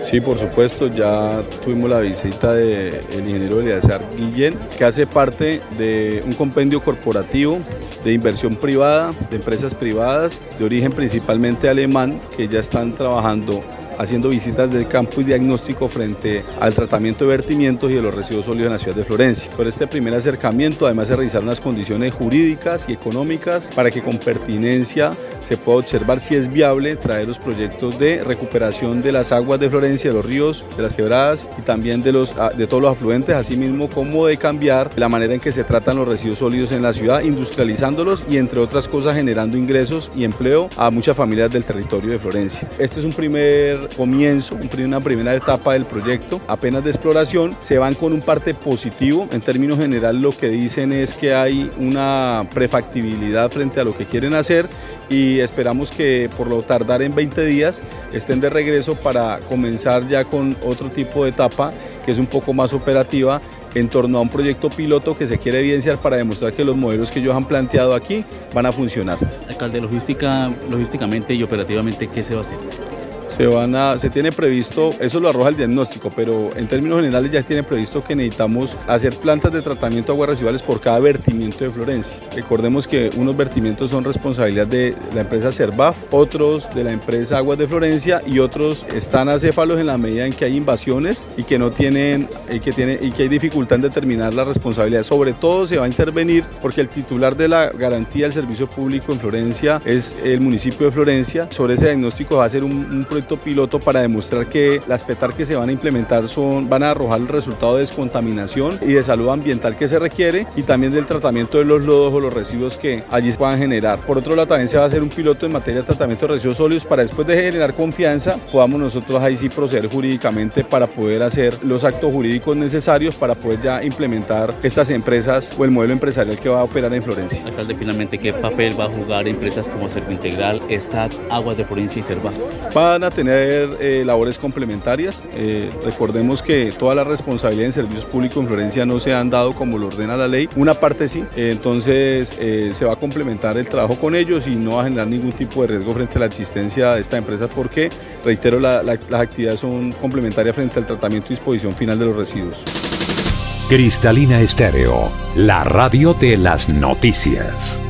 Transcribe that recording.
Sí, por supuesto, ya tuvimos la visita del ingeniero Eleazar Guillén, que hace parte de un compendio corporativo de inversión privada, de empresas privadas, de origen principalmente alemán, que ya están trabajando haciendo visitas del campo y diagnóstico frente al tratamiento de vertimientos y de los residuos sólidos en la ciudad de Florencia. Por este primer acercamiento, además se revisaron las condiciones jurídicas y económicas para que con pertinencia se pueda observar si es viable traer los proyectos de recuperación de las aguas de Florencia, de los ríos, de las quebradas y también de todos los afluentes, así mismo como de cambiar la manera en que se tratan los residuos sólidos en la ciudad, industrializándolos y entre otras cosas generando ingresos y empleo a muchas familias del territorio de Florencia. Este es un primer comienzo, una primera etapa del proyecto, apenas de exploración. Se van con un parte positivo. En términos generales lo que dicen es que hay una prefactibilidad frente a lo que quieren hacer y esperamos que por lo tardar en 20 días estén de regreso para comenzar ya con otro tipo de etapa que es un poco más operativa en torno a un proyecto piloto que se quiere evidenciar para demostrar que los modelos que ellos han planteado aquí van a funcionar. Alcalde, logísticamente y operativamente, ¿qué se va a hacer? Se tiene previsto, eso lo arroja el diagnóstico, pero en términos generales ya tiene previsto que necesitamos hacer plantas de tratamiento de aguas residuales por cada vertimiento de Florencia. Recordemos que unos vertimientos son responsabilidad de la empresa Servaf, otros de la empresa Aguas de Florencia y otros están acéfalos en la medida en que hay invasiones y que no tienen, y que hay dificultad en determinar la responsabilidad. Sobre todo se va a intervenir porque el titular de la garantía del servicio público en Florencia es el municipio de Florencia. Sobre ese diagnóstico va a ser un proyecto piloto para demostrar que las PETAR que se van a implementar van a arrojar el resultado de descontaminación y de salud ambiental que se requiere y también del tratamiento de los lodos o los residuos que allí se puedan generar. Por otro lado, también se va a hacer un piloto en materia de tratamiento de residuos sólidos para después de generar confianza podamos nosotros ahí sí proceder jurídicamente para poder hacer los actos jurídicos necesarios para poder ya implementar estas empresas o el modelo empresarial que va a operar en Florencia. Alcalde, finalmente, ¿qué papel va a jugar empresas como Servintegral, ESAT, Aguas de Florencia y Servaf? Van a tener labores complementarias. Recordemos que toda la responsabilidad en servicios públicos en Florencia no se han dado como lo ordena la ley, una parte sí, entonces se va a complementar el trabajo con ellos y no va a generar ningún tipo de riesgo frente a la existencia de esta empresa porque, reitero, las actividades son complementarias frente al tratamiento y disposición final de los residuos. Cristalina Estéreo, la radio de las noticias.